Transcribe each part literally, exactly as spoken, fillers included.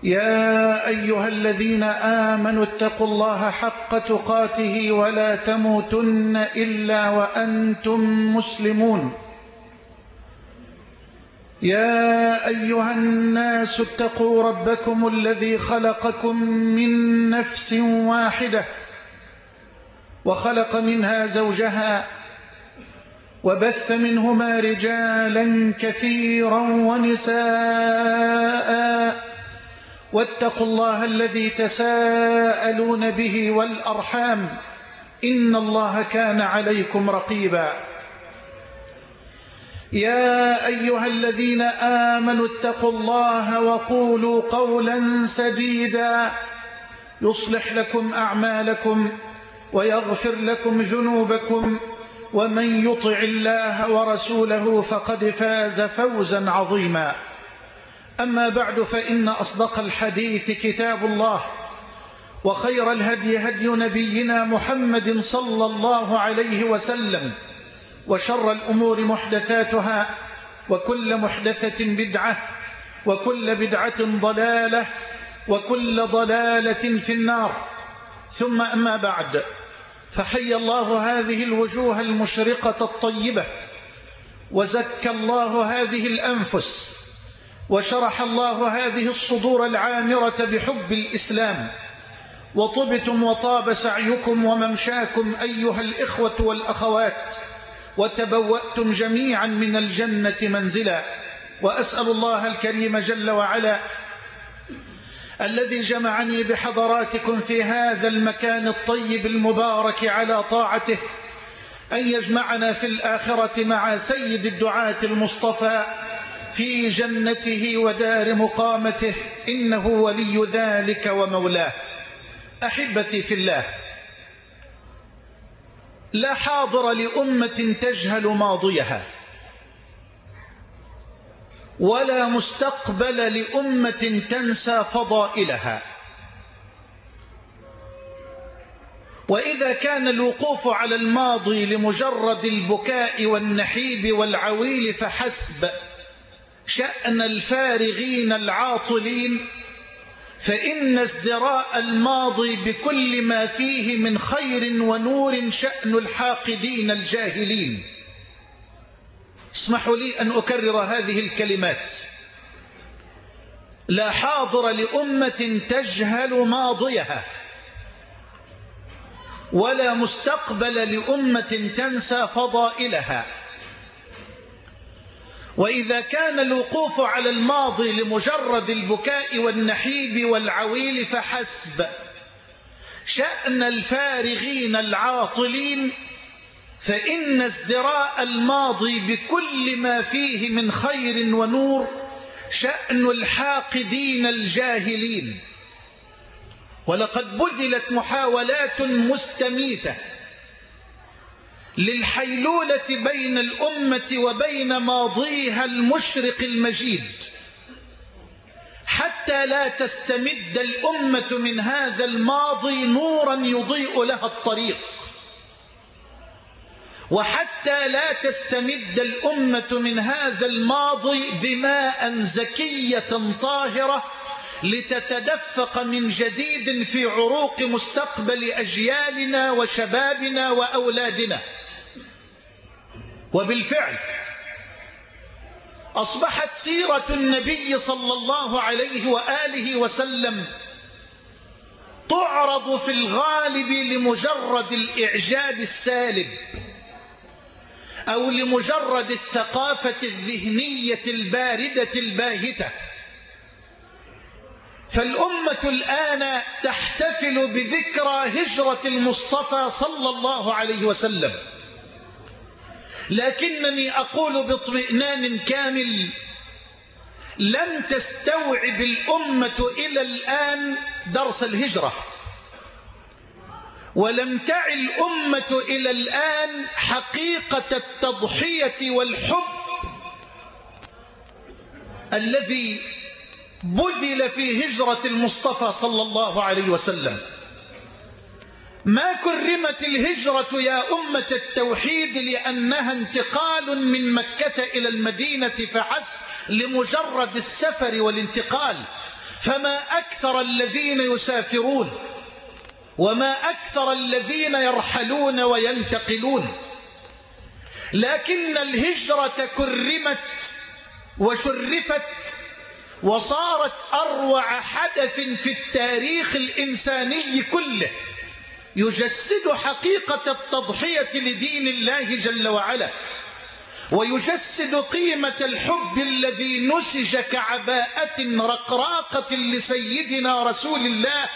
يا أيها الذين آمنوا اتقوا الله حق تقاته ولا تموتن إلا وأنتم مسلمون. يا أيها الناس اتقوا ربكم الذي خلقكم من نفس واحدة وخلق منها زوجها وبث منهما رجالا كثيرا ونساء واتقوا الله الذي تساءلون به والأرحام إن الله كان عليكم رقيبا. يا أيها الذين آمنوا اتقوا الله وقولوا قولا سديدا يصلح لكم أعمالكم ويغفر لكم ذنوبكم ومن يطع الله ورسوله فقد فاز فوزا عظيما. أما بعد، فإن أصدق الحديث كتاب الله، وخير الهدي هدي نبينا محمد صلى الله عليه وسلم، وشر الأمور محدثاتها، وكل محدثة بدعة، وكل بدعة ضلالة، وكل ضلالة في النار. ثم أما بعد، فحي الله هذه الوجوه المشرقة الطيبة، وزكى الله هذه الأنفس، وشرح الله هذه الصدور العامرة بحب الإسلام، وطبتم وطاب سعيكم وممشاكم أيها الإخوة والأخوات، وتبوأتم جميعا من الجنة منزلا. وأسأل الله الكريم جل وعلا الذي جمعني بحضراتكم في هذا المكان الطيب المبارك على طاعته أن يجمعنا في الآخرة مع سيد الدعاة المصطفى في جنته ودار مقامته، إنه ولي ذلك ومولاه. أحبتي في الله، لا حاضر لأمة تجهل ماضيها، ولا مستقبل لأمة تنسى فضائلها. وإذا كان الوقوف على الماضي لمجرد البكاء والنحيب والعويل فحسب شأن الفارغين العاطلين، فإن ازدراء الماضي بكل ما فيه من خير ونور شأن الحاقدين الجاهلين. اسمحوا لي أن أكرر هذه الكلمات: لا حاضر لأمة تجهل ماضيها، ولا مستقبل لأمة تنسى فضائلها. وإذا كان الوقوف على الماضي لمجرد البكاء والنحيب والعويل فحسب شأن الفارغين العاطلين، فإن ازدراء الماضي بكل ما فيه من خير ونور شأن الحاقدين الجاهلين. ولقد بذلت محاولات مستميتة للحيلولة بين الأمة وبين ماضيها المشرق المجيد، حتى لا تستمد الأمة من هذا الماضي نورا يضيء لها الطريق، وحتى لا تستمد الأمة من هذا الماضي دماء زكية طاهرة لتتدفق من جديد في عروق مستقبل أجيالنا وشبابنا وأولادنا. وبالفعل أصبحت سيرة النبي صلى الله عليه وآله وسلم تعرض في الغالب لمجرد الإعجاب السالب، أو لمجرد الثقافة الذهنية الباردة الباهتة. فالأمة الآن تحتفل بذكرى هجرة المصطفى صلى الله عليه وسلم، لكنني أقول باطمئنان كامل: لم تستوعب الأمة إلى الآن درس الهجرة، ولم تعي الأمة إلى الآن حقيقة التضحية والحب الذي بذل في هجرة المصطفى صلى الله عليه وسلم. ما كرمت الهجرة يا أمة التوحيد لأنها انتقال من مكة إلى المدينة فحسب، لمجرد السفر والانتقال، فما أكثر الذين يسافرون وما أكثر الذين يرحلون وينتقلون، لكن الهجرة كرمت وشرفت وصارت أروع حدث في التاريخ الإنساني كله، يجسد حقيقة التضحية لدين الله جل وعلا، ويجسد قيمة الحب الذي نسج كعباءة رقراقة لسيدنا رسول الله.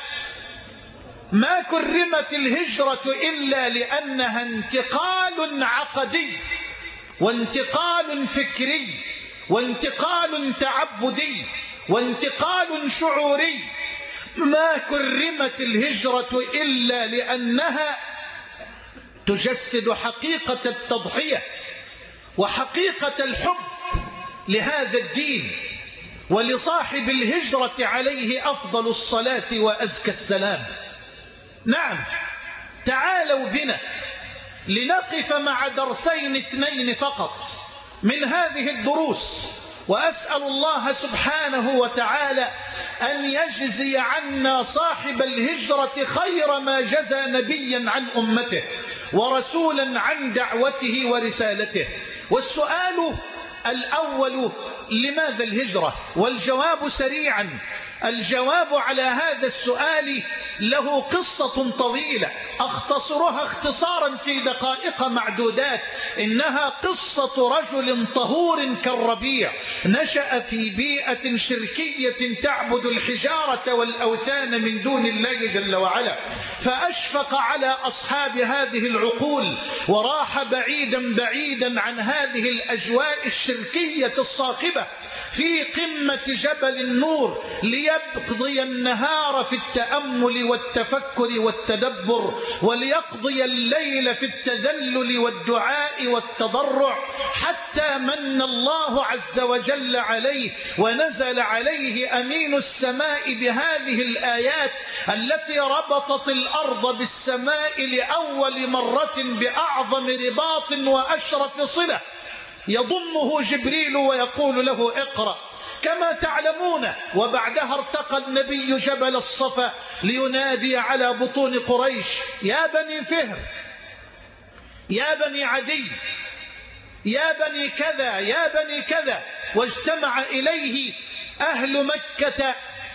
ما كرمت الهجرة إلا لأنها انتقال عقدي وانتقال فكري وانتقال تعبدي وانتقال شعوري. ما كرمت الهجرة إلا لأنها تجسد حقيقة التضحية وحقيقة الحب لهذا الدين، ولصاحب الهجرة عليه أفضل الصلاة وأزكى السلام. نعم، تعالوا بنا لنقف مع درسين اثنين فقط من هذه الدروس، وأسأل الله سبحانه وتعالى أن يجزي عنا صاحب الهجرة خير ما جزى نبيا عن أمته ورسولا عن دعوته ورسالته. والسؤال الأول: لماذا الهجرة؟ والجواب سريعا، الجواب على هذا السؤال له قصة طويلة أختصرها اختصارا في دقائق معدودات. إنها قصة رجل طهور كالربيع نشأ في بيئة شركية تعبد الحجارة والأوثان من دون الله جل وعلا، فأشفق على أصحاب هذه العقول وراح بعيدا بعيدا عن هذه الأجواء الشركية الصاخبة في قمة جبل النور ليقضي النهار في التأمل والتفكر والتدبر، وليقضي الليل في التذلل والدعاء والتضرع، حتى من الله عز وجل عليه ونزل عليه أمين السماء بهذه الآيات التي ربطت الأرض بالسماء لأول مرة بأعظم رباط وأشرف صلة، يضمه جبريل ويقول له: اقرأ كما تعلمون. وبعدها ارتقى النبي جبل الصفا لينادي على بطون قريش: يا بني فهر، يا بني عدي، يا بني كذا، يا بني كذا. واجتمع إليه أهل مكة،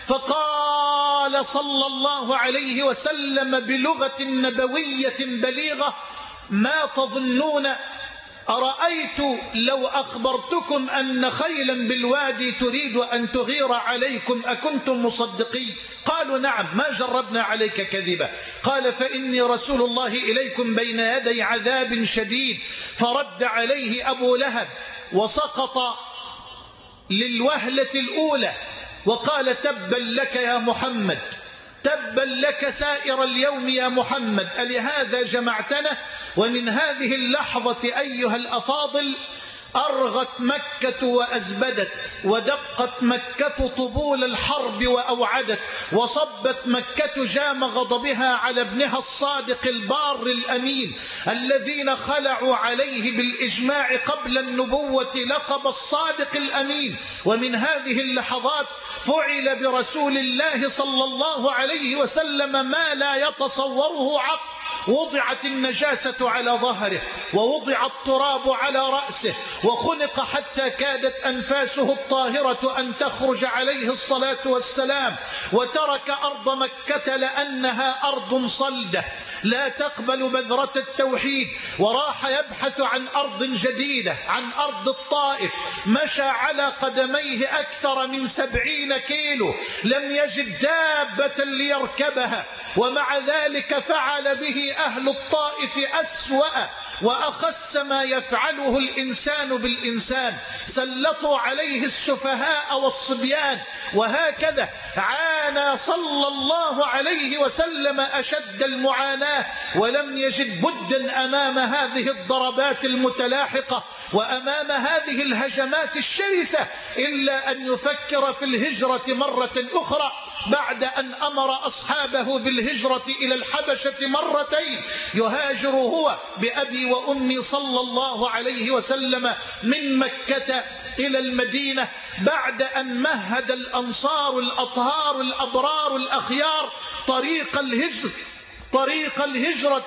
فقال صلى الله عليه وسلم بلغة نبوية بليغة: ما تظنون؟ أرأيت لو أخبرتكم أن خيلا بالوادي تريد أن تغير عليكم أكنتم مصدقين؟ قالوا: نعم، ما جربنا عليك كذبا. قال: فإني رسول الله إليكم بين يدي عذاب شديد. فرد عليه أبو لهب وسقط للوهلة الأولى وقال: تبا لك يا محمد، تبا لك سائر اليوم يا محمد، ألهذا جمعتنا؟ ومن هذه اللحظة أيها الأفاضل أرغت مكة وأزبدت، ودقت مكة طبول الحرب وأوعدت، وصبت مكة جام غضبها على ابنها الصادق البار الأمين الذين خلعوا عليه بالإجماع قبل النبوة لقب الصادق الأمين. ومن هذه اللحظات فعل برسول الله صلى الله عليه وسلم ما لا يتصوره عقل. وضعت النجاسة على ظهره، ووضع التراب على رأسه، وخنق حتى كادت أنفاسه الطاهرة أن تخرج عليه الصلاة والسلام، وترك أرض مكة لأنها أرض صلدة لا تقبل بذرة التوحيد، وراح يبحث عن أرض جديدة، عن أرض الطائف. مشى على قدميه أكثر من سبعين كيلو، لم يجد دابة ليركبها، ومع ذلك فعل به أهل الطائف أسوأ وأخس ما يفعله الإنسان بالإنسان، سلطوا عليه السفهاء والصبيان. وهكذا عانى صلى الله عليه وسلم أشد المعاناة، ولم يجد بدا أمام هذه الضربات المتلاحقة وأمام هذه الهجمات الشرسة إلا أن يفكر في الهجرة مرة أخرى، بعد أن أمر أصحابه بالهجرة إلى الحبشة مرتين، يهاجر هو بأبي وأمي صلى الله عليه وسلم من مكة إلى المدينة بعد أن مهد الأنصار الأطهار الأبرار الأخيار طريق الهجر طريق الهجرة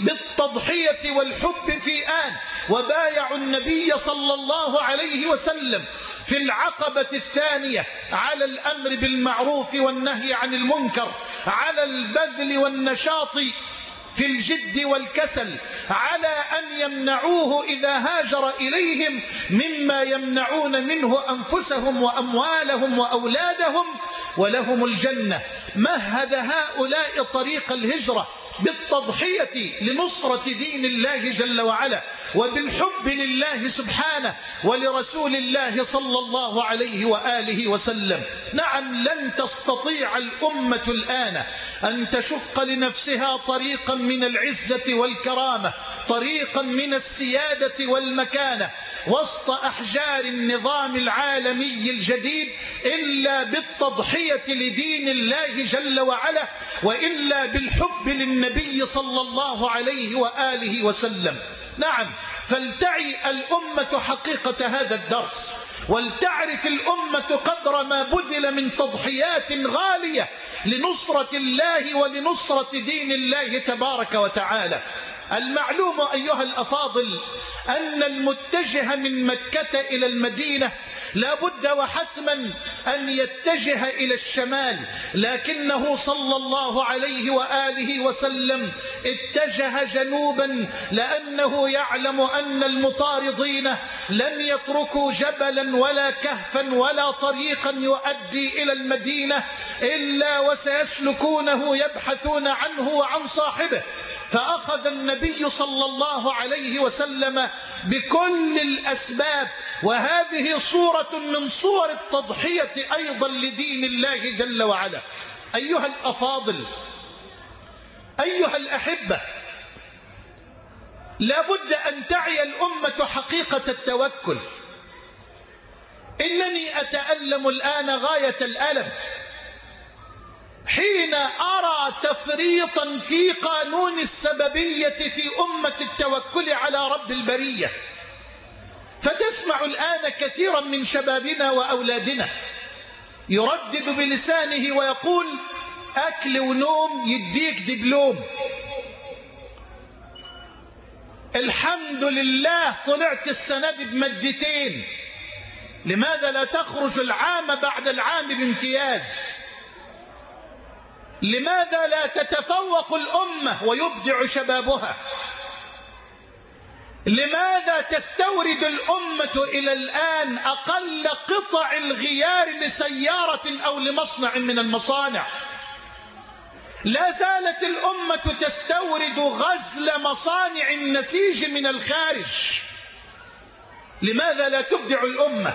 بالتضحية والحب في آن، وبايعوا النبي صلى الله عليه وسلم في العقبة الثانية على الأمر بالمعروف والنهي عن المنكر، على البذل والنشاط في الجد والكسل، على أن يمنعوه إذا هاجر إليهم مما يمنعون منه أنفسهم وأموالهم وأولادهم، ولهم الجنة. مهد هؤلاء طريق الهجرة بالتضحية لنصرة دين الله جل وعلا، وبالحب لله سبحانه ولرسول الله صلى الله عليه وآله وسلم. نعم، لن تستطيع الأمة الآن أن تشق لنفسها طريقا من العزة والكرامة، طريقا من السيادة والمكانة وسط أحجار النظام العالمي الجديد إلا بالتضحية لدين الله جل وعلا، وإلا بالحب للنبي صلى الله عليه وآله وسلم. نعم، فلتعي الأمة حقيقة هذا الدرس، ولتعرف الأمة قدر ما بذل من تضحيات غالية لنصرة الله ولنصرة دين الله تبارك وتعالى. المعلوم أيها الأفاضل أن المتجه من مكة إلى المدينة لا بد وحتما أن يتجه إلى الشمال، لكنه صلى الله عليه وآله وسلم اتجه جنوبا، لأنه يعلم أن المطاردين لن يتركوا جبلا ولا كهفا ولا طريقا يؤدي إلى المدينة إلا وسيسلكونه يبحثون عنه وعن صاحبه. فأخذ النبي صلى الله عليه وسلم بكل الأسباب، وهذه صورة من صور التضحية أيضا لدين الله جل وعلا. أيها الأفاضل، أيها الأحبة، لا بد أن تعي الأمة حقيقة التوكل. إنني أتألم الآن غاية الألم حين أرى تفريطا في قانون السببية في أمة التوكل على رب البرية. فتسمع الآن كثيرا من شبابنا وأولادنا يردد بلسانه ويقول أكل ونوم يديك دبلوم، الحمد لله طلعت السنة بمجتين، لماذا لا تخرج العام بعد العام بامتياز؟ لماذا لا تتفوق الأمة ويبدع شبابها؟ لماذا تستورد الأمة إلى الآن أقل قطع الغيار لسيارة أو لمصنع من المصانع؟ لا زالت الأمة تستورد غزل مصانع النسيج من الخارج. لماذا لا تبدع الأمة؟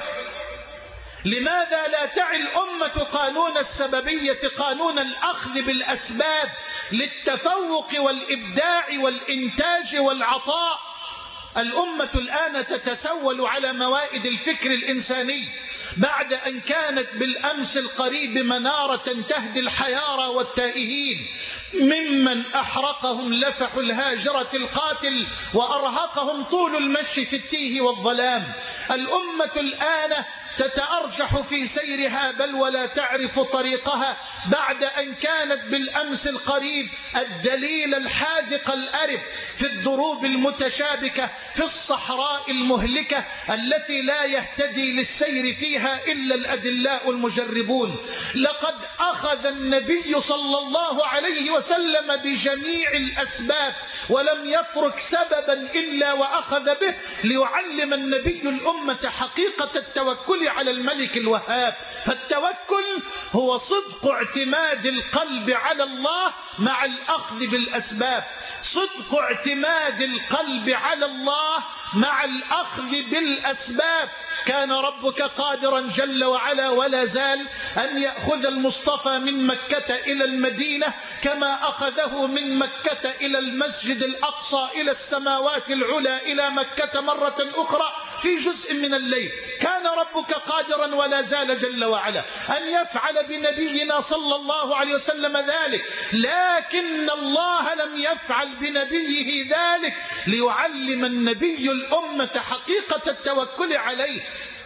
لماذا لا تعي الأمة قانون السببية، قانون الأخذ بالأسباب للتفوق والإبداع والإنتاج والعطاء؟ الأمة الآن تتسول على موائد الفكر الإنساني بعد أن كانت بالأمس القريب منارة تهدي الحيارى والتائهين ممن أحرقهم لفح الهاجرة القاتل وأرهقهم طول المشي في التيه والظلام. الأمة الآن تتأرجح في سيرها بل ولا تعرف طريقها بعد أن كانت بالأمس القريب الدليل الحاذق الأرب في الدروب المتشابكة في الصحراء المهلكة التي لا يهتدي للسير فيها إلا الأدلاء المجربون. لقد أخذ النبي صلى الله عليه وسلم بجميع الأسباب ولم يترك سببا إلا وأخذ به ليعلم النبي الأمة حقيقة التوكل على الملك الوهاب. فالتوكل هو صدق اعتماد القلب على الله مع الأخذ بالأسباب، صدق اعتماد القلب على الله مع الأخذ بالأسباب. كان ربك قادرا جل وعلا ولا زال أن يأخذ المصطفى من مكة إلى المدينة كما أخذه من مكة إلى المسجد الأقصى إلى السماوات العلى إلى مكة مرة أخرى في جزء من الليل. كان ربك قادرا ولا زال جل وعلا أن يفعل بنبينا صلى الله عليه وسلم ذلك، لكن الله لم يفعل بنبيه ذلك ليعلم النبي الأمة حقيقة التوكل عليه.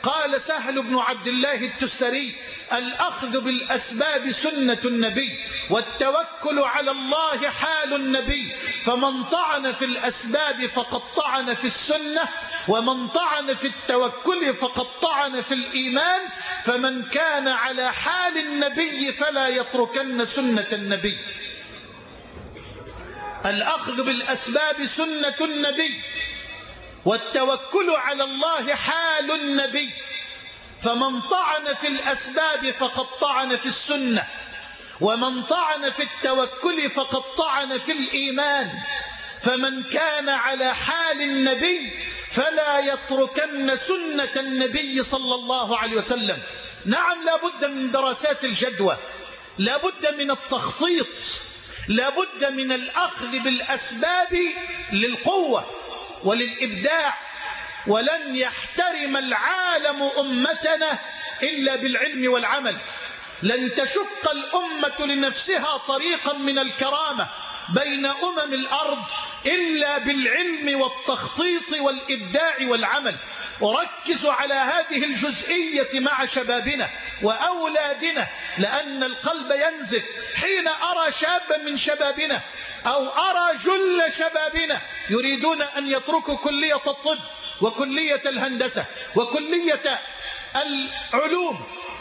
قال سهل بن عبد الله التستري: الأخذ بالأسباب سنة النبي، والتوكل على الله حال النبي، فمن طعن في الأسباب فقد طعن في السنة، ومن طعن في التوكل فقد طعن في الإيمان، فمن كان على حال النبي فلا يتركن سنة النبي. الأخذ بالأسباب سنة النبي، والتوكل على الله حال النبي، فمن طعن في الأسباب فقد طعن في السنة، ومن طعن في التوكل فقد طعن في الإيمان، فمن كان على حال النبي فلا يتركن سنة النبي صلى الله عليه وسلم. نعم، لا بد من دراسات الجدوى، لا بد من التخطيط، لا بد من الأخذ بالأسباب للقوة وللإبداع، ولن يحترم العالم أمتنا إلا بالعلم والعمل. لن تشق الأمة لنفسها طريقا من الكرامة بين أمم الأرض إلا بالعلم والتخطيط والإبداع والعمل. أركز على هذه الجزئية مع شبابنا وأولادنا، لأن القلب ينزف حين أرى شابا من شبابنا أو أرى جل شبابنا يريدون أن يتركوا كلية الطب وكلية الهندسة وكلية العلوم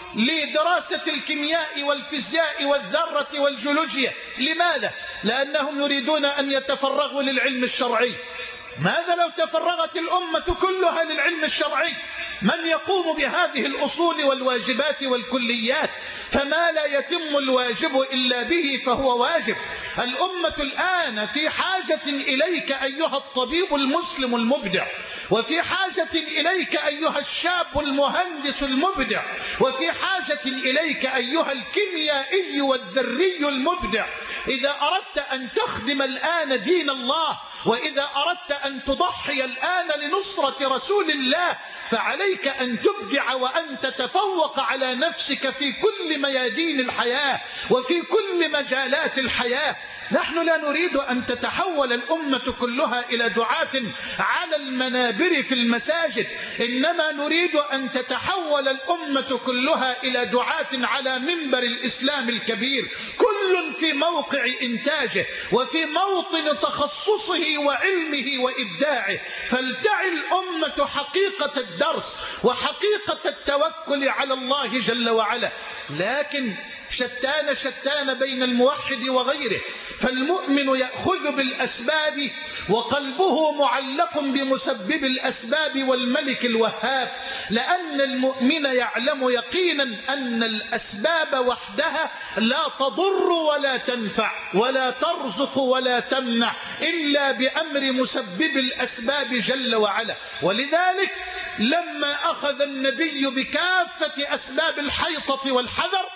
لدراسة الكيمياء والفيزياء والذرة والجيولوجيا. لماذا؟ لأنهم يريدون أن يتفرغوا للعلم الشرعي. ماذا لو تفرغت الأمة كلها للعلم الشرعي؟ من يقوم بهذه الأصول والواجبات والكليات؟ فما لا يتم الواجب إلا به فهو واجب. الأمة الآن في حاجة إليك أيها الطبيب المسلم المبدع، وفي حاجة إليك أيها الشاب المهندس المبدع، وفي حاجة إليك أيها الكيميائي والذري المبدع. إذا أردت أن تخدم الآن دين الله، وإذا أردت أن تضحي الآن لنصرة رسول الله، فعليك أن تبدع وأن تتفوق على نفسك في كل ميادين الحياة وفي كل مجالات الحياة. نحن لا نريد أن تتحول الأمة كلها إلى دعاة على المنابر في المساجد، إنما نريد أن تتحول الأمة كلها إلى دعاة على منبر الإسلام الكبير، كل في موقع إنتاجه وفي موطن تخصصه وعلمه وإبداعه. فلتعي الأمة حقيقة الدرس وحقيقة التوكل على الله جل وعلا. لكن شتان شتان بين الموحد وغيره، فالمؤمن يأخذ بالأسباب وقلبه معلق بمسبب الأسباب والملك الوهاب، لأن المؤمن يعلم يقينا أن الأسباب وحدها لا تضر ولا تنفع ولا ترزق ولا تمنع إلا بأمر مسبب الأسباب جل وعلا. ولذلك لما أخذ النبي بكافة أسباب الحيطة والحذر،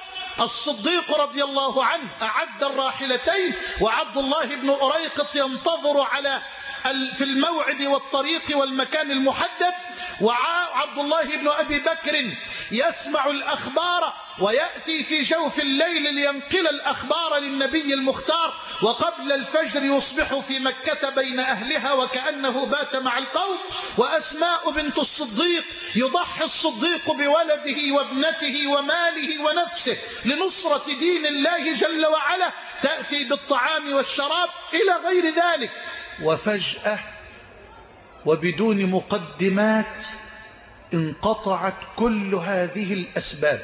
الصديق رضي الله عنه أعد الراحلتين، وعبد الله بن أريقط ينتظر على في الموعد والطريق والمكان المحدد، وعبد الله بن أبي بكر يسمع الأخبار ويأتي في جوف الليل لينقل الأخبار للنبي المختار، وقبل الفجر يصبح في مكة بين أهلها وكأنه بات مع القوم. وأسماء بنت الصديق يضحي الصديق بولده وابنته وماله ونفسه لنصرة دين الله جل وعلا، تأتي بالطعام والشراب إلى غير ذلك. وفجأة وبدون مقدمات انقطعت كل هذه الأسباب،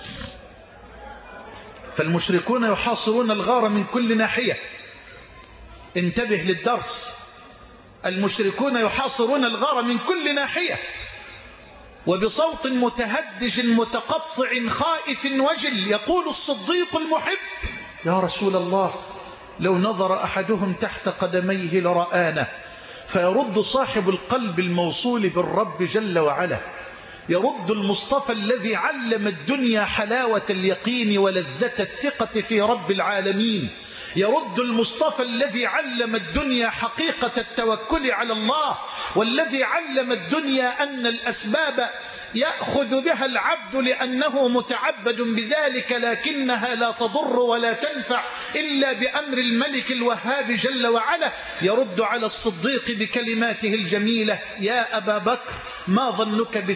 فالمشركون يحاصرون الغار من كل ناحية. انتبه للدرس، المشركون يحاصرون الغار من كل ناحية، وبصوت متهدج متقطع خائف وجل يقول الصديق المحب: يا رسول الله، لو نظر أحدهم تحت قدميه لرآنا. فيرد صاحب القلب الموصول بالرب جل وعلا، يرد المصطفى الذي علم الدنيا حلاوة اليقين ولذة الثقة في رب العالمين، يرد المصطفى الذي علم الدنيا حقيقة التوكل على الله، والذي علم الدنيا أن الأسباب يأخذ بها العبد لأنه متعبد بذلك، لكنها لا تضر ولا تنفع إلا بأمر الملك الوهاب جل وعلا. يرد على الصديق بكلماته الجميلة: يا أبا بكر، ما ظنك باثنين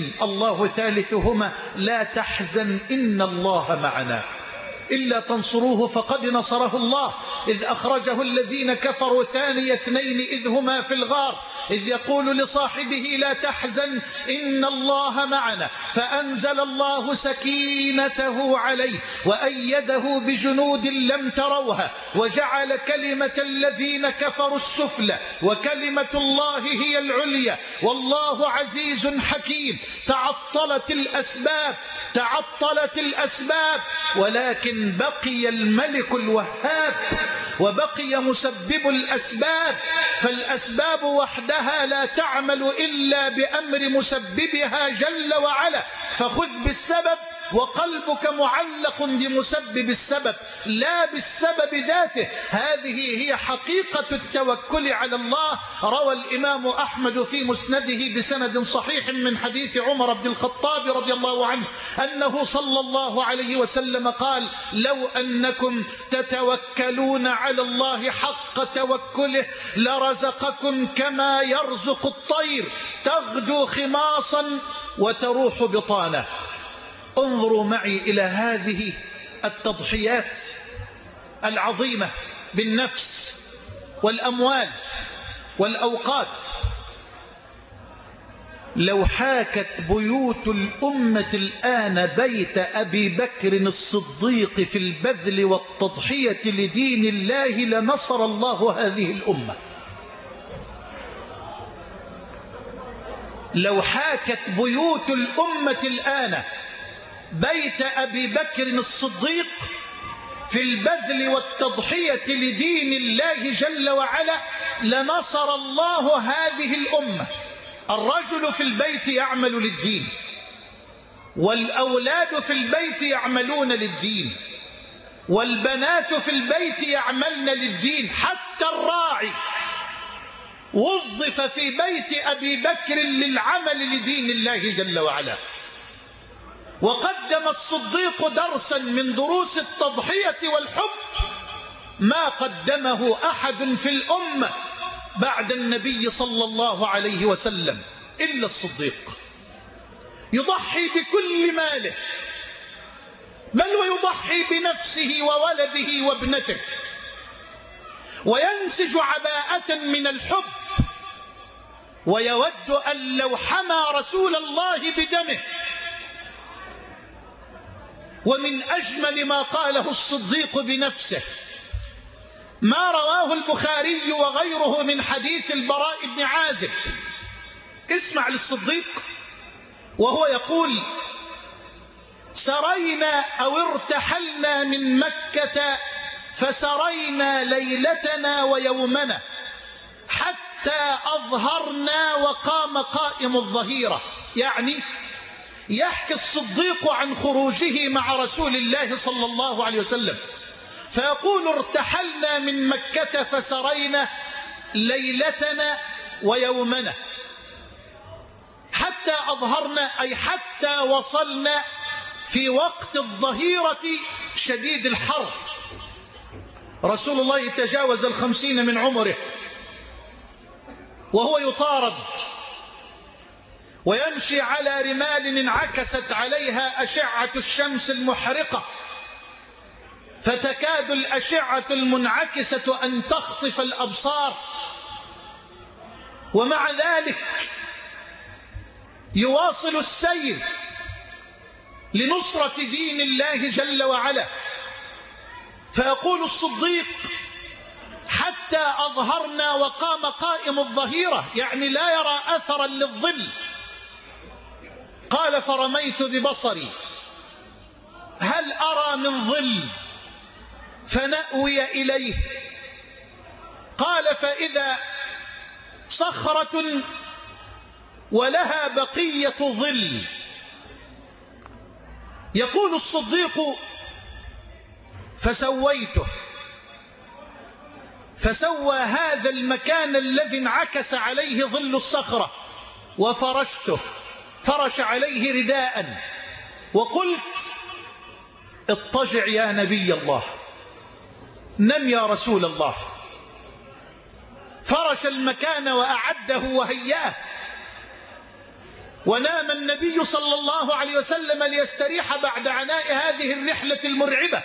اثنين الله ثالثهما لا تحزن إن الله معنا إلا تنصروه فقد نصره الله إذ أخرجه الذين كفروا ثاني اثنين إذ هما في الغار إذ يقول لصاحبه لا تحزن إن الله معنا فأنزل الله سكينته عليه وأيده بجنود لم تروها وجعل كلمة الذين كفروا السفلى وكلمة الله هي العليا والله عزيز حكيم. تعطلت الأسباب تعطلت الأسباب ولكن بقي الملك الوهاب وبقي مسبب الأسباب، فالأسباب وحدها لا تعمل إلا بأمر مسببها جل وعلا، فخذ بالسبب وقلبك معلق بمسبب السبب لا بالسبب ذاته. هذه هي حقيقة التوكل على الله. روى الإمام أحمد في مسنده بسند صحيح من حديث عمر بن الخطاب رضي الله عنه أنه صلى الله عليه وسلم قال لو أنكم تتوكلون على الله حق توكله لرزقكم كما يرزق الطير تغدو خماصا وتروح بطانا. انظروا معي إلى هذه التضحيات العظيمة بالنفس والأموال والأوقات. لو حاكت بيوت الأمة الآن بيت أبي بكر الصديق في البذل والتضحية لدين الله لنصر الله هذه الأمة. لو حاكت بيوت الأمة الآن بيت أبي بكر الصديق في البذل والتضحية لدين الله جل وعلا لنصر الله هذه الأمة. الرجل في البيت يعمل للدين والأولاد في البيت يعملون للدين والبنات في البيت يعملن للدين، حتى الراعي وظف في بيت أبي بكر للعمل لدين الله جل وعلا. وقدم الصديق درسا من دروس التضحية والحب ما قدمه أحد في الأمة بعد النبي صلى الله عليه وسلم إلا الصديق. يضحي بكل ماله بل ويضحي بنفسه وولده وابنته وينسج عباءة من الحب ويود أن لو حمى رسول الله بدمه. ومن أجمل ما قاله الصديق بنفسه ما رواه البخاري وغيره من حديث البراء بن عازب. اسمع للصديق وهو يقول سرينا أو ارتحلنا من مكة فسرينا ليلتنا ويومنا حتى أظهرنا وقام قائم الظهيرة. يعني يحكي الصديق عن خروجه مع رسول الله صلى الله عليه وسلم فيقول ارتحلنا من مكة فسرينا ليلتنا ويومنا حتى أظهرنا أي حتى وصلنا في وقت الظهيرة شديد الحر. رسول الله تجاوز الخمسين من عمره وهو يطارد ويمشي على رمال انعكست عليها أشعة الشمس المحرقة فتكاد الأشعة المنعكسة أن تخطف الأبصار، ومع ذلك يواصل السير لنصرة دين الله جل وعلا. فيقول الصديق حتى أظهرنا وقام قائم الظهيرة يعني لا يرى أثرا للظل. قال فرميت ببصري هل أرى من ظل فنأوي إليه. قال فإذا صخرة ولها بقية ظل. يقول الصديق فسويته فسوى هذا المكان الذي انعكس عليه ظل الصخرة وفرشته فرش عليه رداء وقلت اضطجع يا نبي الله نم يا رسول الله. فرش المكان وأعده وهيأه ونام النبي صلى الله عليه وسلم ليستريح بعد عناء هذه الرحلة المرعبة.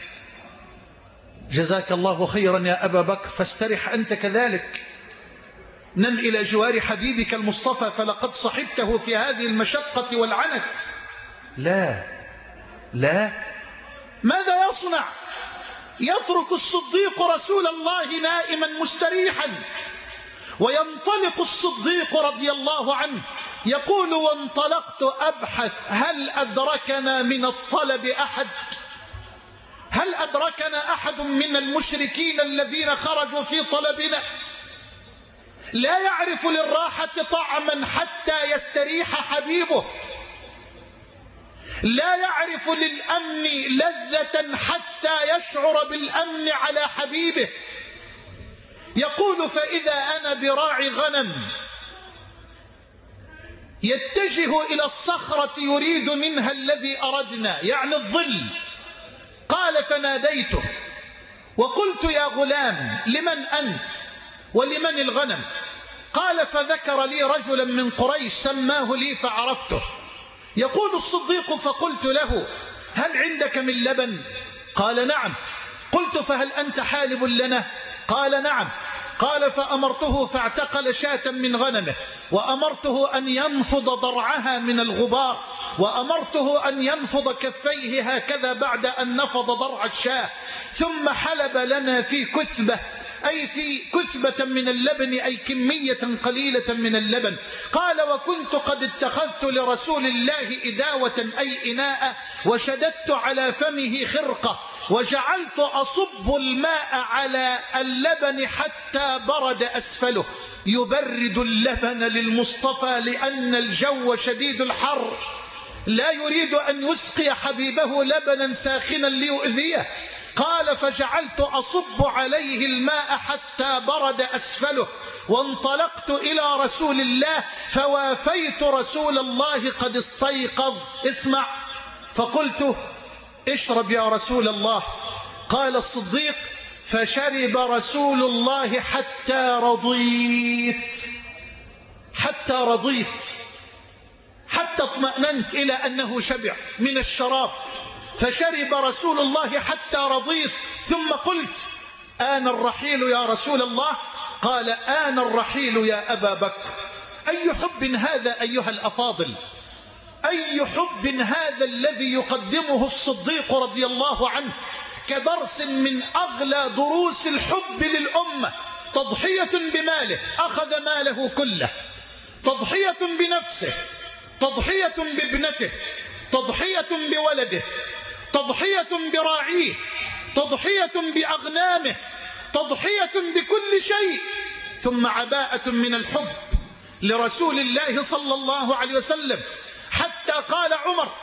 جزاك الله خيرا يا أبا بكر، فاسترح أنت كذلك، نم إلى جوار حبيبك المصطفى فلقد صحبته في هذه المشقة والعنت. لا لا، ماذا يصنع؟ يترك الصديق رسول الله نائما مستريحا، وينطلق الصديق رضي الله عنه يقول: وانطلقت أبحث هل أدركنا من الطلب أحد؟ هل أدركنا أحد من المشركين الذين خرجوا في طلبنا؟ لا يعرف للراحة طعما حتى يستريح حبيبه، لا يعرف للأمن لذة حتى يشعر بالأمن على حبيبه. يقول: فإذا أنا براعي غنم يتجه إلى الصخرة يريد منها الذي أردنا، يعني الظل. قال: فناديته وقلت: يا غلام لمن أنت ولمن الغنم؟ قال: فذكر لي رجلا من قريش سماه لي فعرفته. يقول الصديق: فقلت له: هل عندك من لبن؟ قال: نعم. قلت: فهل أنت حالب لنا؟ قال: نعم. قال: فأمرته فاعتقل شاة من غنمه، وأمرته أن ينفض ضرعها من الغبار، وأمرته أن ينفض كفيه هكذا بعد أن نفض ضرع الشاة، ثم حلب لنا في كثبة، أي في كثبة من اللبن، أي كمية قليلة من اللبن. قال: وكنت قد اتخذت لرسول الله إداوة أي إناء، وشددت على فمه خرقة، وجعلت أصب الماء على اللبن حتى برد أسفله. يبرد اللبن للمصطفى لأن الجو شديد الحر، لا يريد أن يسقي حبيبه لبنا ساخنا ليؤذيه. قال: فجعلت أصب عليه الماء حتى برد أسفله، وانطلقت إلى رسول الله فوافيت رسول الله قد استيقظ. اسمع، فقلت: اشرب يا رسول الله. قال الصديق: فشرب رسول الله حتى رضيت، حتى رضيت، حتى اطمأننت إلى أنه شبع من الشراب. فشرب رسول الله حتى رضيت، ثم قلت: آن الرحيل يا رسول الله؟ قال: آن الرحيل يا أبا بكر. أي حب هذا أيها الأفاضل، أي حب هذا الذي يقدمه الصديق رضي الله عنه كدرس من أغلى دروس الحب للأمة. تضحية بماله، أخذ ماله كله، تضحية بنفسه، تضحية بابنته، تضحية بولده، تضحية براعيه، تضحية بأغنامه، تضحية بكل شيء، ثم عباءة من الحب لرسول الله صلى الله عليه وسلم، حتى قال عمر: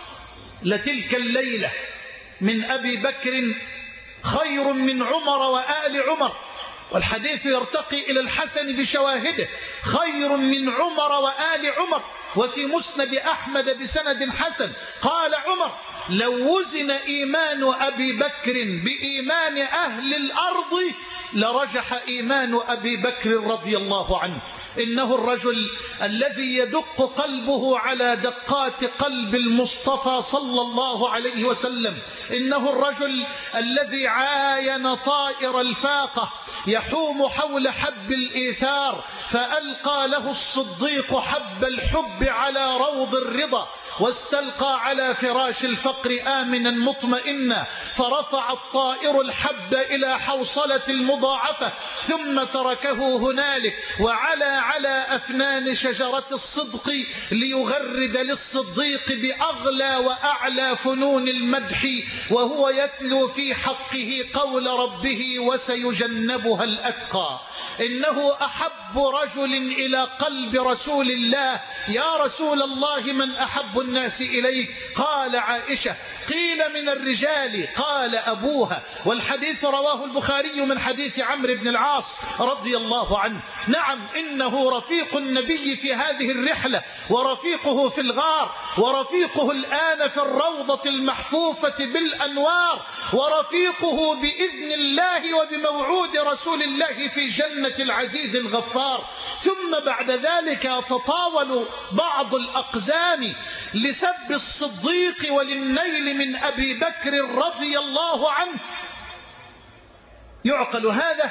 لتلك الليلة من أبي بكر خير من عمر وآل عمر. والحديث يرتقي إلى الحسن بشواهده: خير من عمر وآل عمر. وفي مسند أحمد بسند حسن قال عمر: لو وزن إيمان أبي بكر بإيمان أهل الأرض لرجح إيمان أبي بكر رضي الله عنه. إنه الرجل الذي يدق قلبه على دقات قلب المصطفى صلى الله عليه وسلم. إنه الرجل الذي عاين طائر الفاقة يحوم حول حب الإيثار، فألقى له الصديق حب الحب على روض الرضا، واستلقى على فراش الفقر آمنا مطمئنا، فرفع الطائر الحب إلى حوصلة المضاعفة، ثم تركه هنالك وعلى على أفنان شجرة الصدق ليغرد للصديق بأغلى وأعلى فنون المدح، وهو يتلو في حقه قول ربه: وسيجنبها الأتقى. إنه أحب رجل إلى قلب رسول الله. يا رسول الله من أحب الناس إليك؟ قال: عائشة. قيل: من الرجال؟ قال: أبوها. والحديث رواه البخاري من حديث عمرو بن العاص رضي الله عنه. نعم، إنه رفيق النبي في هذه الرحلة، ورفيقه في الغار، ورفيقه الآن في الروضة المحفوفة بالأنوار، ورفيقه بإذن الله وبموعود رسول لرسول الله في جنة العزيز الغفار. ثم بعد ذلك يتطاول بعض الأقزام لسب الصديق وللنيل من أبي بكر رضي الله عنه. يعقل هذا؟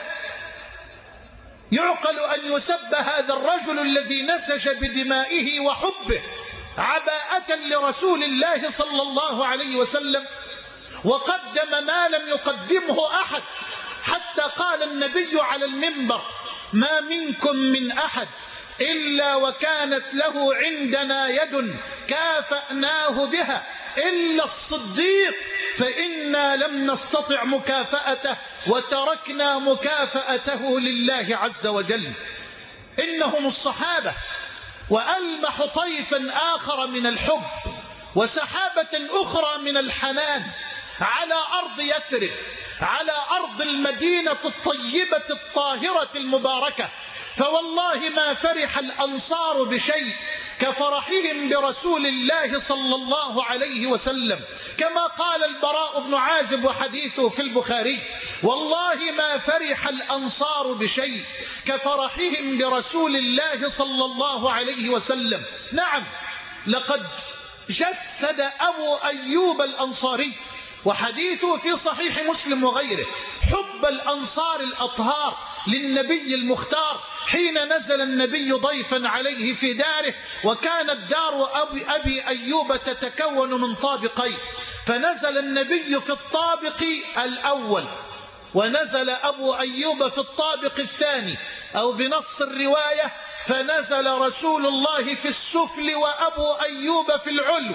يعقل أن يسب هذا الرجل الذي نسج بدمائه وحبه عباءة لرسول الله صلى الله عليه وسلم، وقدم ما لم يقدمه أحد، حتى قال النبي على المنبر: ما منكم من أحد إلا وكانت له عندنا يد كافأناه بها إلا الصديق، فإنا لم نستطع مكافأته وتركنا مكافأته لله عز وجل. إنهم الصحابة، وألمح طيفا آخر من الحب وسحابة أخرى من الحنان على أرض يثرب، على أرض المدينة الطيبة الطاهرة المباركة. فوالله ما فرح الأنصار بشيء كفرحهم برسول الله صلى الله عليه وسلم، كما قال البراء بن عازب وحديثه في البخاري: والله ما فرح الأنصار بشيء كفرحهم برسول الله صلى الله عليه وسلم. نعم، لقد جسد أبو أيوب الأنصاري وحديثه في صحيح مسلم وغيره حب الأنصار الأطهار للنبي المختار حين نزل النبي ضيفا عليه في داره، وكانت دار أبي, أبي أيوب تتكون من طابقين، فنزل النبي في الطابق الأول ونزل أبو أيوب في الطابق الثاني، أو بنص الرواية فنزل رسول الله في السفل وأبو أيوب في العلو.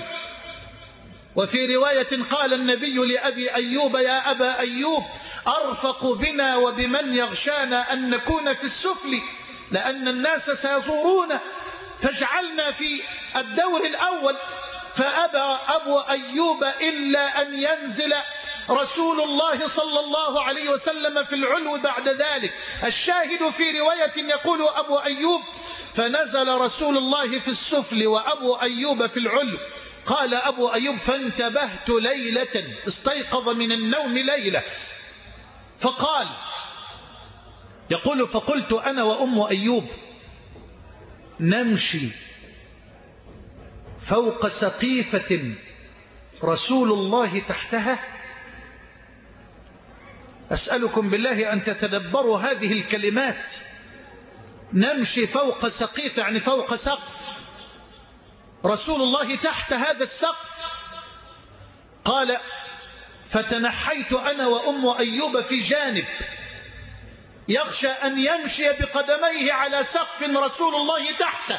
وفي رواية قال النبي لأبي أيوب: يا أبا أيوب، أرفق بنا وبمن يغشانا أن نكون في السفل، لأن الناس سيزورون، فاجعلنا في الدور الأول. فأبى أبو أيوب إلا أن ينزل رسول الله صلى الله عليه وسلم في العلو بعد ذلك. الشاهد في رواية يقول أبو أيوب: فنزل رسول الله في السفل وأبو أيوب في العلو. قال أبو أيوب: فانتبهت ليلة، استيقظ من النوم ليلة، فقال، يقول: فقلت أنا وأم أيوب نمشي فوق سقيفة رسول الله تحتها. أسألكم بالله أن تتدبروا هذه الكلمات. نمشي فوق سقيفة يعني فوق سقف، رسول الله تحت هذا السقف. قال: فتنحيت أنا وأم أيوب في جانب، يخشى أن يمشي بقدميه على سقف رسول الله تحته،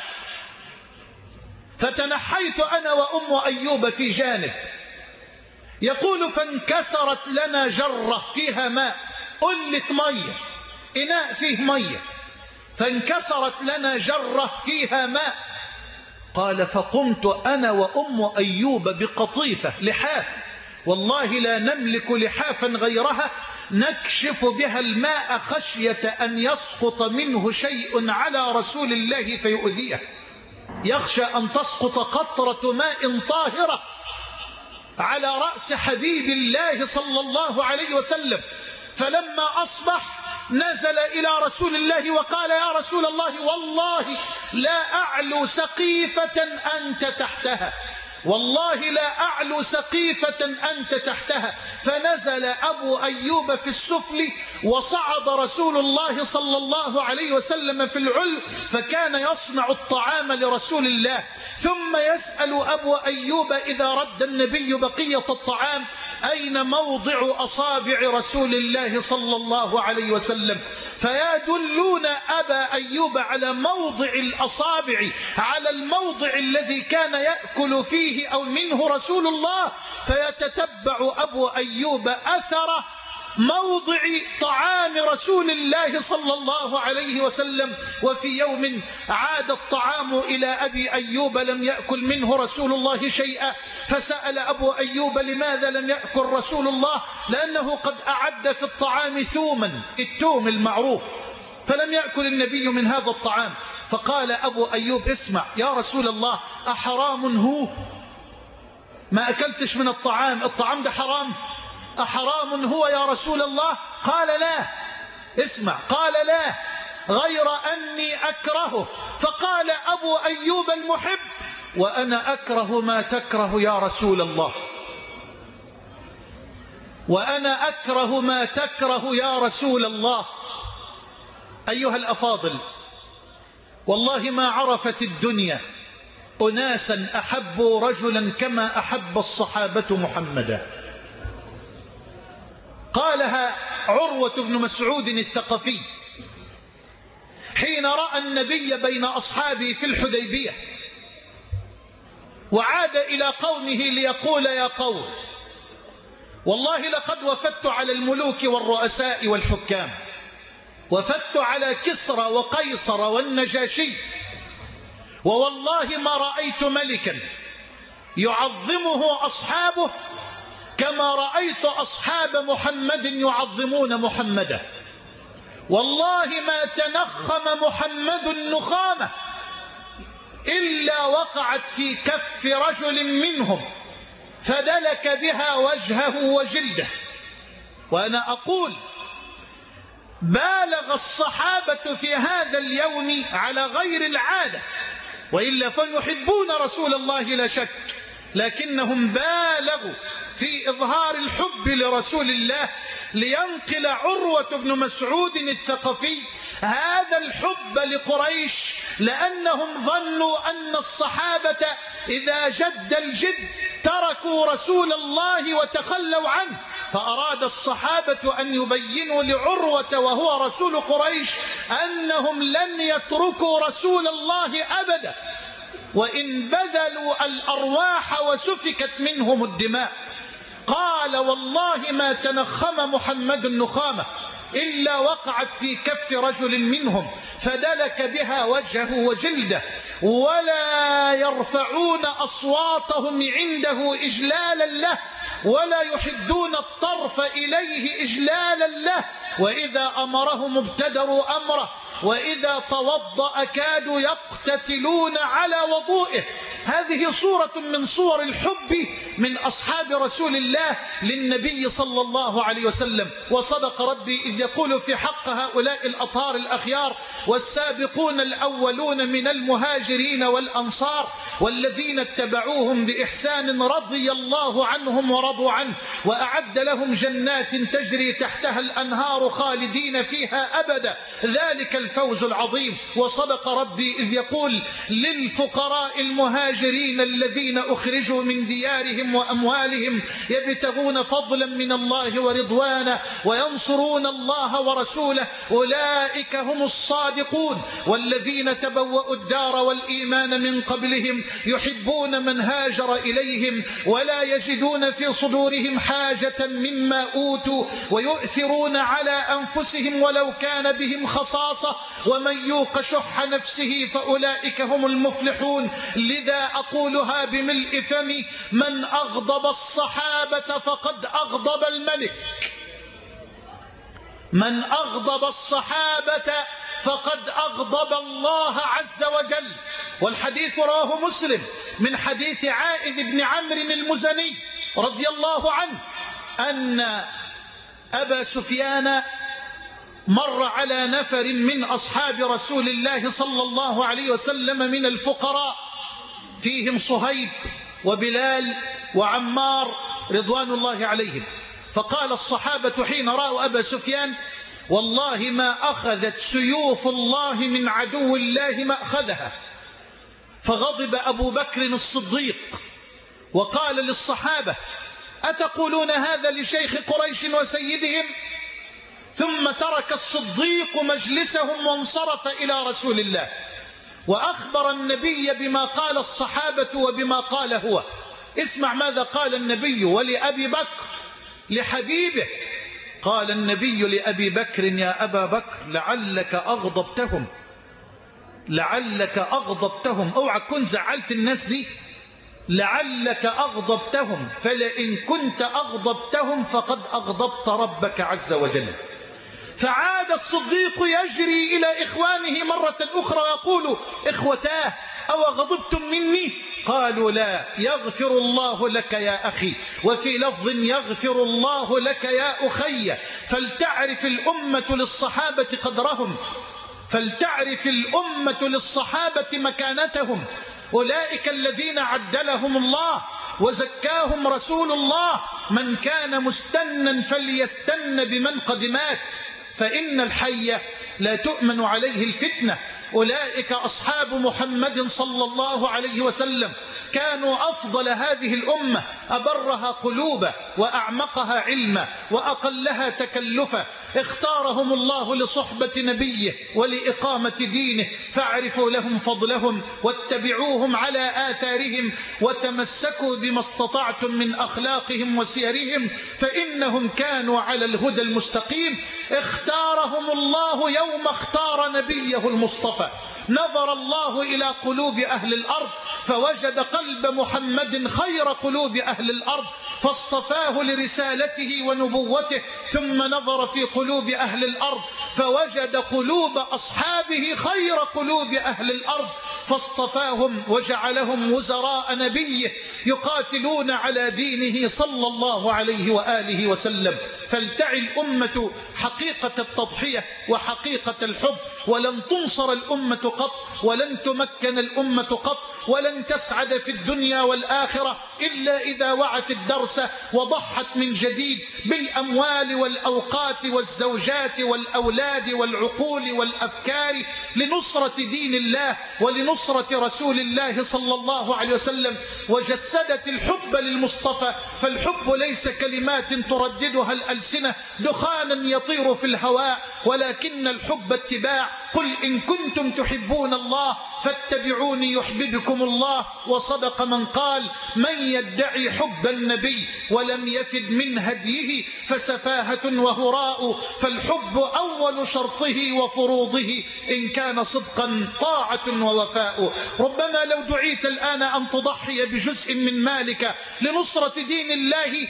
فتنحيت أنا وأم أيوب في جانب. يقول: فانكسرت لنا جرة فيها ماء، قلة مية، إناء فيه مية، فانكسرت لنا جرة فيها ماء. قال: فقمت أنا وأم أيوب بقطيفة لحاف، والله لا نملك لحافا غيرها نكشف بها الماء خشية أن يسقط منه شيء على رسول الله فيؤذيه، يخشى أن تسقط قطرة ماء طاهرة على رأس حبيب الله صلى الله عليه وسلم. فلما أصبح نزل إلى رسول الله وقال: يا رسول الله، والله لا أعلو سقيفة أنت تحتها، والله لا أعلو سقيفة أنت تحتها. فنزل أبو أيوب في السفل، وصعد رسول الله صلى الله عليه وسلم في العلو، فكان يصنع الطعام لرسول الله. ثم يسأل أبو أيوب إذا رد النبي بقية الطعام: أين موضع أصابع رسول الله صلى الله عليه وسلم؟ فيدلون أبا أيوب على موضع الأصابع، على الموضع الذي كان يأكل فيه أو منه رسول الله. فيتتبع أبو أيوب أثر موضع طعام رسول الله صلى الله عليه وسلم. وفي يوم عاد الطعام إلى أبي أيوب لم يأكل منه رسول الله شيئا، فسأل أبو أيوب: لماذا لم يأكل رسول الله؟ لأنه قد أعد في الطعام ثوما، التوم المعروف، فلم يأكل النبي من هذا الطعام. فقال أبو أيوب: اسمع يا رسول الله، أحرام هو؟ ما أكلتش من الطعام، الطعام ده حرام، أحرام هو يا رسول الله؟ قال: لا، اسمع، قال لا غير أني أكرهه. فقال أبو أيوب المحب: وأنا أكره ما تكره يا رسول الله، وأنا أكره ما تكره يا رسول الله. أيها الأفاضل، والله ما عرفت الدنيا أناسا أحبوا رجلا كما أحب الصحابة محمدا. قالها عروة بن مسعود الثقفي حين رأى النبي بين أصحابه في الحديبية، وعاد إلى قومه ليقول: يا قوم، والله لقد وفدت على الملوك والرؤساء والحكام، وفدت على كسرى وقيصر والنجاشي، ووالله ما رأيت ملكا يعظمه أصحابه كما رأيت أصحاب محمد يعظمون محمدا. والله ما تنخم محمد النخامة إلا وقعت في كف رجل منهم فدلك بها وجهه وجلده. وأنا أقول: بالغ الصحابة في هذا اليوم على غير العادة، وإلا فيحبون رسول الله لا شك، لكنهم بالغوا في إظهار الحب لرسول الله. لينقل عروة بن مسعود الثقفي هذا الحب لقريش، لأنهم ظنوا أن الصحابة إذا جد الجد تركوا رسول الله وتخلوا عنه، فأراد الصحابة أن يبينوا لعروة وهو رسول قريش أنهم لن يتركوا رسول الله أبدا، وإن بذلوا الأرواح وسفكت منهم الدماء. قال: والله ما تنخم محمد النخامة إلا وقعت في كف رجل منهم فدلك بها وجهه وجلده، ولا يرفعون أصواتهم عنده إجلالا له، ولا يحدون الطرف إليه إجلالا له، وإذا أمرهم ابتدروا أمره، وإذا توضأ كادوا يقتتلون على وضوئه. هذه صورة من صور الحب من أصحاب رسول الله للنبي صلى الله عليه وسلم. وصدق ربي إذ يقول في حق هؤلاء الأطهار الأخيار: والسابقون الأولون من المهاجرين والأنصار والذين اتبعوهم بإحسان رضي الله عنهم ورضوا عنه وأعد لهم جنات تجري تحتها الأنهار خالدين فيها أبدا، ذلك الفوز العظيم. وصدق ربي إذ يقول: للفقراء المهاجرين الذين أخرجوا من ديارهم وأموالهم يبتغون فضلا من الله ورضوانا وينصرون الله ورسوله أولئك هم الصادقون والذين تبوأوا الدار والإيمان من قبلهم يحبون من هاجر إليهم ولا يجدون في صدورهم حاجة مما أوتوا ويؤثرون على أنفسهم ولو كان بهم خصاصة ومن يوق شح نفسه فأولئك هم المفلحون. لذا أقولها بملء فمي: من أغضب الصحابة فقد أغضب الملك، من أغضب الصحابة فقد أغضب الله عز وجل. والحديث رواه مسلم من حديث عائذ بن عمرو المزني رضي الله عنه أن أبا سفيان مر على نفر من أصحاب رسول الله صلى الله عليه وسلم من الفقراء، فيهم صهيب وبلال وعمار رضوان الله عليهم. فقال الصحابة حين رأوا أبا سفيان: والله ما أخذت سيوف الله من عدو الله ما أخذها. فغضب أبو بكر الصديق وقال للصحابة: أتقولون هذا لشيخ قريش وسيدهم؟ ثم ترك الصديق مجلسهم وانصرف إلى رسول الله وأخبر النبي بما قال الصحابة وبما قال هو. اسمع ماذا قال النبي ولأبي بكر لحبيبه. قال النبي لأبي بكر: يا أبا بكر لعلك أغضبتهم، لعلك أغضبتهم، اوعى تكون زعلت الناس دي، لعلك أغضبتهم، فلئن كنت أغضبتهم فقد أغضبت ربك عز وجل. فعاد الصديق يجري إلى إخوانه مرة أخرى ويقول: إخوتاه أو غضبتم مني؟ قالوا: لا، يغفر الله لك يا أخي، وفي لفظ: يغفر الله لك يا أخي. فلتعرف الأمة للصحابة قدرهم، فلتعرف الأمة للصحابة مكانتهم. أولئك الذين عدلهم الله وزكاهم رسول الله. من كان مستنا فليستن بمن قد مات، فإن الحي لا تؤمن عليه الفتنة. أولئك أصحاب محمد صلى الله عليه وسلم، كانوا أفضل هذه الأمة، أبرها قلوبا وأعمقها علما وأقلها تكلفا. اختارهم الله لصحبة نبيه ولإقامة دينه، فاعرفوا لهم فضلهم واتبعوهم على آثارهم، وتمسكوا بما استطعتم من أخلاقهم وسيرهم، فإنهم كانوا على الهدى المستقيم. اختارهم الله يوم اختار نبيه المصطفى. نظر الله إلى قلوب أهل الأرض فوجد قلب محمد خير قلوب أهل الأرض، فاصطفاه لرسالته ونبوته. ثم نظر في قلوب أهل الأرض فوجد قلوب أصحابه خير قلوب أهل الأرض، فاصطفاهم وجعلهم وزراء نبيه يقاتلون على دينه صلى الله عليه وآله وسلم. فلتعي الأمة حقيقة التضحية وحقيقة الحب، ولن تنصر الأمة قط، ولن تمكن الأمة قط، ولن تسعد في الدنيا والآخرة إلا إذا وعت الدرس وضحت من جديد بالأموال والأوقات والزوجات والأولاد والعقول والأفكار لنصرة دين الله ولنصرة رسول الله صلى الله عليه وسلم، وجسدت الحب للمصطفى. فالحب ليس كلمات ترددها الألسنة دخانا يطير في الهواء، ولكن الحب اتباع. قل إن كنتم تحبون الله فاتبعوني يحببكم الله. وصدق من قال: من يدعي حب النبي ولم يفد من هديه فسفاهة وهراء. فالحب أول شرطه وفروضه إن كان صدقا طاعة ووفاء. ربما لو دعيت الآن أن تضحي بجزء من مالك لنصرة دين الله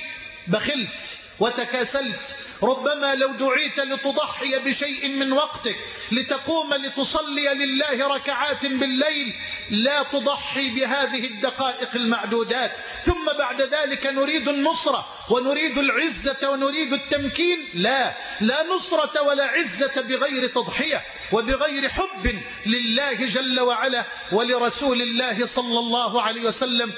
بخلت وتكاسلت. ربما لو دعيت لتضحي بشيء من وقتك لتقوم لتصلي لله ركعات بالليل لا تضحي بهذه الدقائق المعدودات. ثم بعد ذلك نريد النصرة ونريد العزة ونريد التمكين. لا لا نصرة ولا عزة بغير تضحية وبغير حب لله جل وعلا ولرسول الله صلى الله عليه وسلم.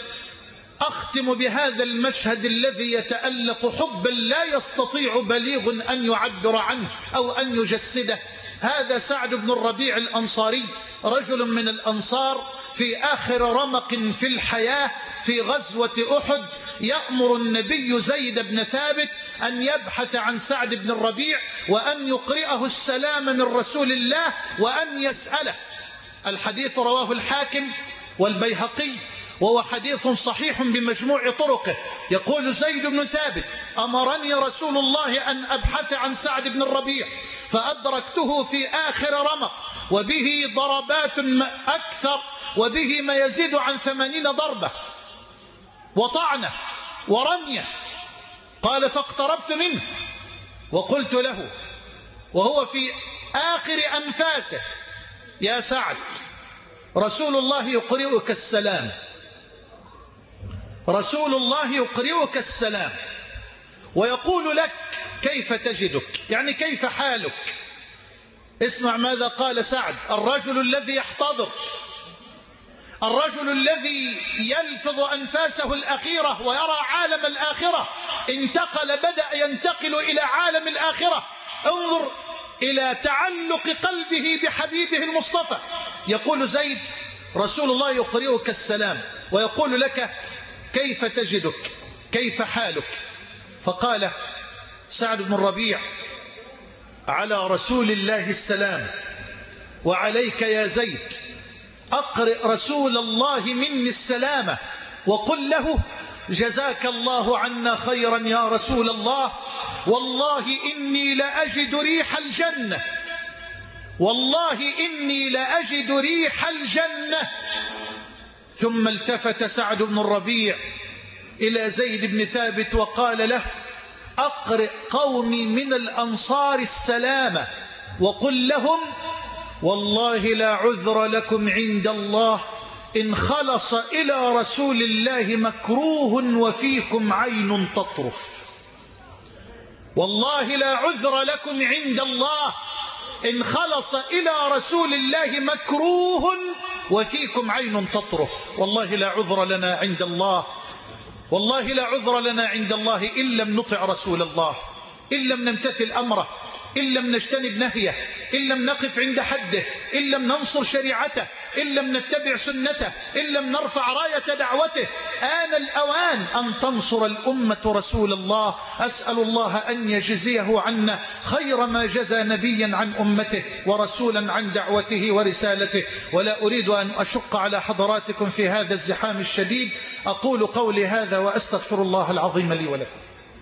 أختم بهذا المشهد الذي يتألق حبا لا يستطيع بليغ أن يعبر عنه أو أن يجسده. هذا سعد بن الربيع الأنصاري، رجل من الأنصار في آخر رمق في الحياة. في غزوة أحد يأمر النبي زيد بن ثابت أن يبحث عن سعد بن الربيع وأن يقرئه السلام من رسول الله وأن يسأله. الحديث رواه الحاكم والبيهقي وهو حديث صحيح بمجموع طرقه. يقول زيد بن ثابت: أمرني رسول الله أن أبحث عن سعد بن الربيع فأدركته في آخر رمق وبه ضربات أكثر وبه ما يزيد عن ثمانين ضربة وطعنة ورمية. قال: فاقتربت منه وقلت له وهو في آخر أنفاسه: يا سعد، رسول الله يقرئك السلام، رسول الله يقرئك السلام ويقول لك كيف تجدك، يعني كيف حالك. اسمع ماذا قال سعد: الرجل الذي يحتضر، الرجل الذي يلفظ أنفاسه الأخيرة ويرى عالم الآخرة، انتقل بدأ ينتقل إلى عالم الآخرة. انظر إلى تعلق قلبه بحبيبه المصطفى. يقول زيد: رسول الله يقرئك السلام ويقول لك كيف تجدك، كيف حالك. فقال سعد بن الربيع: على رسول الله السلام وعليك يا زيد، أقرئ رسول الله مني السلامة وقل له: جزاك الله عنا خيرا يا رسول الله، والله إني لأجد ريح الجنة، والله إني لأجد ريح الجنة. ثم التفت سعد بن الربيع إلى زيد بن ثابت وقال له: أقرئ قومي من الأنصار السلامة وقل لهم: والله لا عذر لكم عند الله إن خلص إلى رسول الله مكروه وفيكم عين تطرف. والله لا عذر لكم عند الله إن خلص إلى رسول الله مكروه وفيكم عين تطرف. والله لا عذر لنا عند الله، والله لا عذر لنا عند الله إن لم نطع رسول الله، إن لم نمتثل أمره، إن لم نجتنب نهيه، إن لم نقف عند حده، إن لم ننصر شريعته، إن لم نتبع سنته، إن لم نرفع راية دعوته. آن الأوان أن تنصر الأمة رسول الله. أسأل الله أن يجزيه عنا خير ما جزى نبيا عن أمته ورسولا عن دعوته ورسالته. ولا أريد أن أشق على حضراتكم في هذا الزحام الشديد. أقول قولي هذا وأستغفر الله العظيم لي ولكم.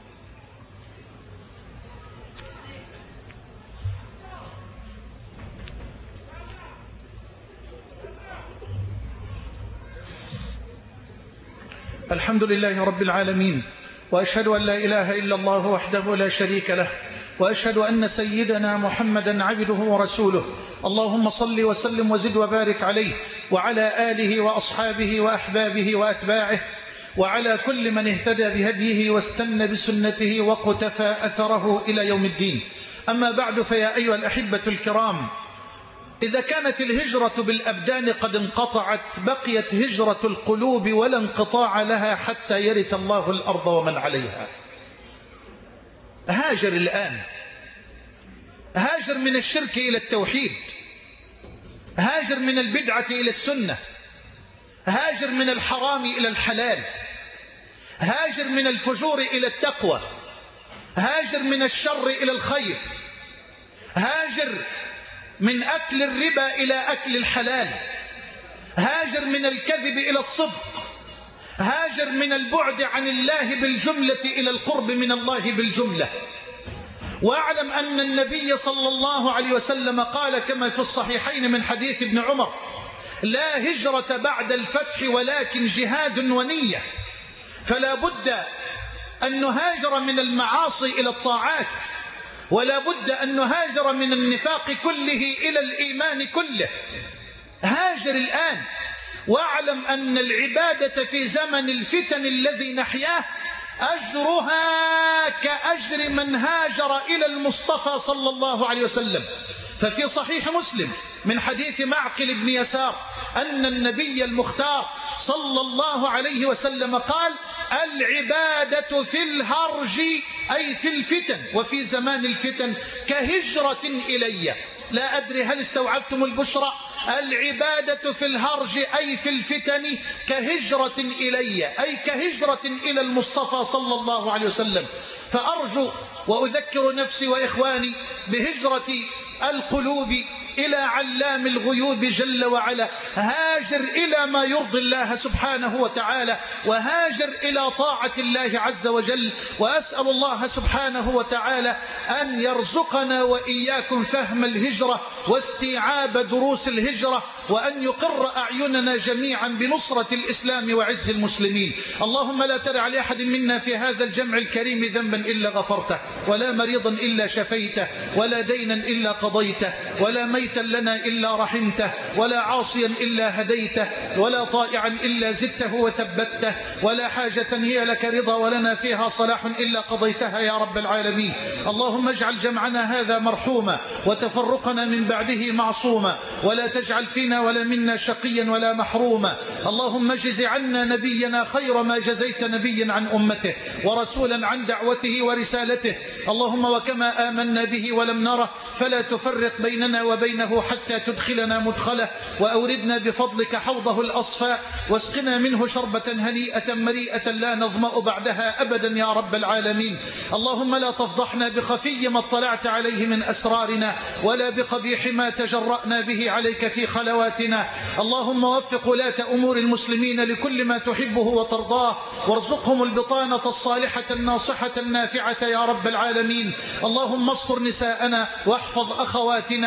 الحمد لله رب العالمين، وأشهد أن لا إله إلا الله وحده لا شريك له، وأشهد أن سيدنا محمدا عبده ورسوله. اللهم صل وسلم وزد وبارك عليه وعلى آله وأصحابه وأحبابه وأتباعه وعلى كل من اهتدى بهديه واستنى بسنته وقتفى أثره إلى يوم الدين. أما بعد، فيا أيها الأحبة الكرام، إذا كانت الهجرة بالأبدان قد انقطعت، بقيت هجرة القلوب ولا انقطاع لها حتى يرث الله الأرض ومن عليها. هاجر الآن، هاجر من الشرك إلى التوحيد، هاجر من البدعة إلى السنة، هاجر من الحرام إلى الحلال، هاجر من الفجور إلى التقوى، هاجر من الشر إلى الخير، هاجر من أكل الربا إلى أكل الحلال، هاجر من الكذب إلى الصدق، هاجر من البعد عن الله بالجملة إلى القرب من الله بالجملة. وأعلم أن النبي صلى الله عليه وسلم قال كما في الصحيحين من حديث ابن عمر: لا هجرة بعد الفتح ولكن جهاد ونية. فلا بد أن نهاجر من المعاصي إلى الطاعات، ولا بد أن نهاجر من النفاق كله إلى الإيمان كله. هاجر الآن، واعلم أن العبادة في زمن الفتن الذي نحياه أجرها كأجر من هاجر إلى المصطفى صلى الله عليه وسلم. ففي صحيح مسلم من حديث معقل بن يسار أن النبي المختار صلى الله عليه وسلم قال: العبادة في الهرج أي في الفتن وفي زمان الفتن كهجرة إلي. لا أدري هل استوعبتم البشرى؟ العبادة في الهرج أي في الفتن كهجرة إلي، أي كهجرة إلى المصطفى صلى الله عليه وسلم. فأرجو وأذكر نفسي وإخواني بهجرة القلوب إلى علام الغيوب جل وعلا. هاجر إلى ما يرضي الله سبحانه وتعالى، وهاجر إلى طاعة الله عز وجل. وأسأل الله سبحانه وتعالى أن يرزقنا وإياكم فهم الهجرة واستيعاب دروس الهجرة، وأن يقر أعيننا جميعا بنصرة الإسلام وعز المسلمين. اللهم لا تدع لأحد منا في هذا الجمع الكريم ذنبا إلا غفرته، ولا مريضا إلا شفيته، ولا دينا إلا قضيته، ولا ميتا لنا إلا رحمته، ولا عاصيا إلا هديته، ولا طائعا إلا زدته وثبته، ولا حاجة هي لك رضا ولنا فيها صلاح إلا قضيتها يا رب العالمين. اللهم اجعل جمعنا هذا مرحوما، وتفرقنا من بعده معصوما، ولا تجعل فينا ولا منا شقيا ولا محروما. اللهم اجز عنا نبينا خير ما جزيت نبيا عن أمته، ورسولا عن دعوته ورسالته. اللهم وكما آمنا به ولم نره فلا تفرق بيننا وبينه حتى تدخلنا مدخله، وأوردنا بفضلك حوضه الأصفاء، واسقنا منه شربة هنيئة مريئة لا نظمأ بعدها أبدا يا رب العالمين. اللهم لا تفضحنا بخفي ما اطلعت عليه من أسرارنا، ولا بقبيح ما تجرأنا به عليك في خلواتنا. اللهم وفق ولاة أمور المسلمين لكل ما تحبه وترضاه، وارزقهم البطانة الصالحة الناصحة النافعة يا رب العالمين. اللهم استر نساءنا، واحفظ أخواتنا،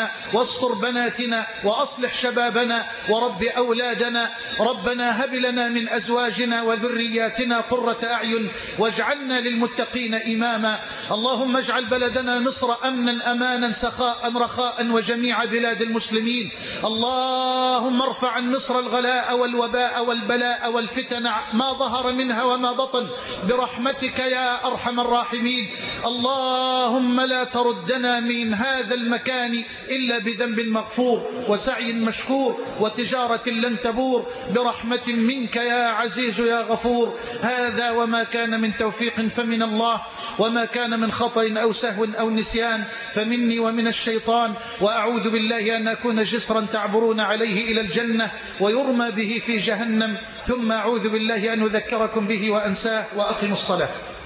واستر بناتنا وأصلح شبابنا ورب أولادنا. ربنا هب لنا من أزواجنا وذرياتنا قرة أعين واجعلنا للمتقين إماما. اللهم اجعل بلدنا مصر أمنا أمانا سخاء رخاء وجميع بلاد المسلمين. اللهم ارفع عن مصر الغلاء والوباء والبلاء والفتن ما ظهر منها وما بطن برحمتك يا أرحم الراحمين. اللهم لا تردنا من هذا المكان إلا بذنب مغفور وسعي مشكور وتجارة لن تبور برحمة منك يا عزيز يا غفور. هذا وما كان من توفيق فمن الله، وما كان من خطأ أو سهو أو نسيان فمني ومن الشيطان، وأعوذ بالله أن أكون جسرا تعبرون عليه إلى الجنة ويرمى به في جهنم، ثم أعوذ بالله أن أذكركم به وأنساه. وأقم الصلاة.